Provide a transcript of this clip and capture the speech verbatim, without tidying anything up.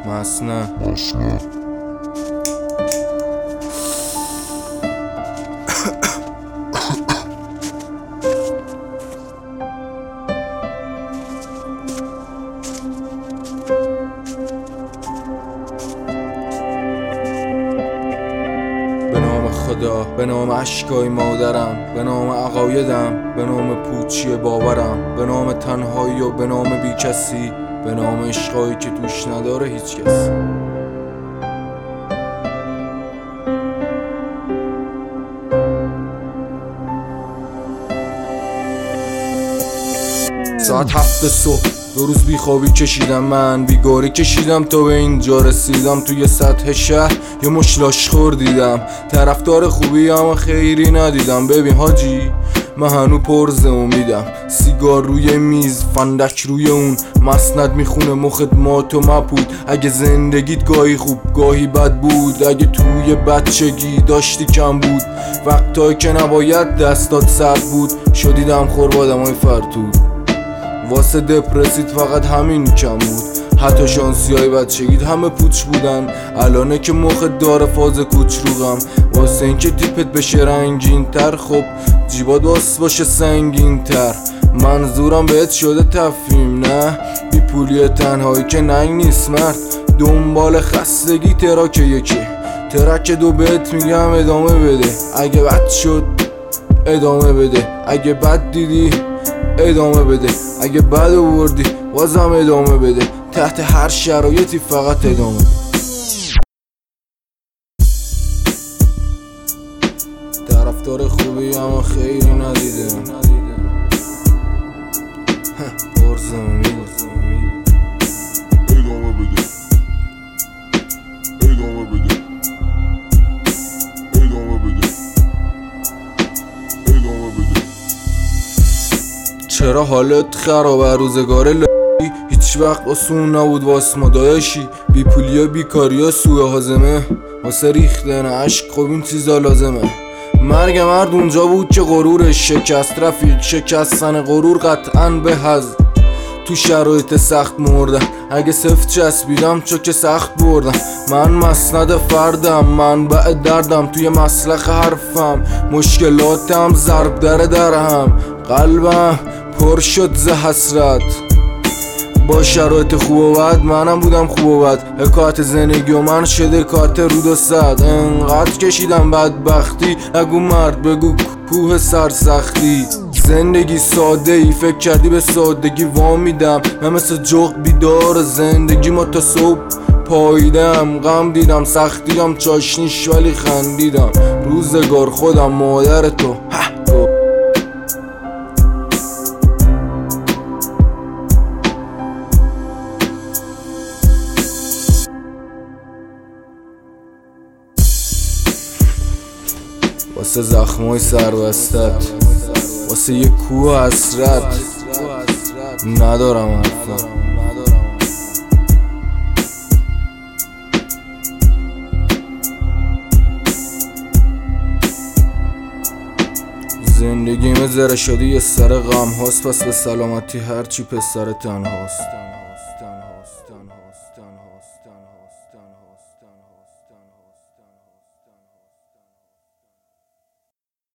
مسنه به نام خدا، به نام اشکای مادرم، به نام عقایدم، به نام پوچی باورم، به نام تنهایی و به نام بی کسی، به نام عشقایی که توش نداره هیچ کس. ساعت هفت صبح دو روز بیخوابی کشیدم، من بیگاری کشیدم تا به اینجا رسیدم. توی سطح شهر یه مشلاشخور دیدم، طرفدار خوبی اما خیری ندیدم. ببین حاجی من هنو پرز امیدم، سیگار روی میز، فندک روی اون، مسند میخونه مخت مات و مپود. اگه زندگیت گاهی خوب گاهی بد بود، اگه توی بچگی داشتی کم بود، وقتایی که نباید دستات سرد بود، شدیدم خور با آدمای فرتود. واسه دپرسیت فقط همین کم بود، حتی شانسی های بچگیت همه پوچ بودن. الانه که مخت داره فاز کوچروغم، واسه اینکه تیپت بشه رنگین تر، خب جیبات واس باشه سنگین تر. منظورم بهت شده تفهیم نه، بی پولی تنهایی که ننگ نیست مرد، دنبال خستگی تراک یکی، ترک دو بهت میگم ادامه بده. اگه بد شد ادامه بده، اگه بد دیدی ادامه بده، اگه بد آوردی بازم ادامه بده، تحت هر شرایطی فقط ادامه بده. طرفدار خوبی اما خیلی ندیدم، پرز امید. ادامه بده ادامه بده ادامه بده ادامه بده. چرا حالت خرابه روزگار ل هیچ وقت آسون نبود واس ما داداشی، بی پولیا بیکاریا سوء هاضمه، واسه ریختن عشق خب این چیزا لازمه. مرگ مرد اونجا بود که غرورش شکست، رفیق شکستن غرور قطعاً به از تو شرایط سخت مردم. اگه سفت چسبیدم چو که سخت بردم، من مسند فردم، منبع دردم، توی مسلخ حرفم مشکلاتم ضرب در درهم، قلبم پر شد ز حسرت. با شرایط خوب و بد منم بودم خوب و بد، حکایت زندگی و من شده حکایت رود و سد. انقدر کشیدم بدبختی، نگو مرد بگو کوه سرسختی. زندگی ساده ای فکر کردی به سادگی وام میدم، من مثل جغ بیدار زندگی ما تا صبح پاییدم. غم دیدم سختیم چاشنیش ولی خندیدم، روزگار خودم مادر تو واسه زخمای سربستت، واسه یه کوه حسرت ندارم حرفم. زندگی مزره شده یه سر غم هاست، پس به سلامتی هرچی پسر تنهاست.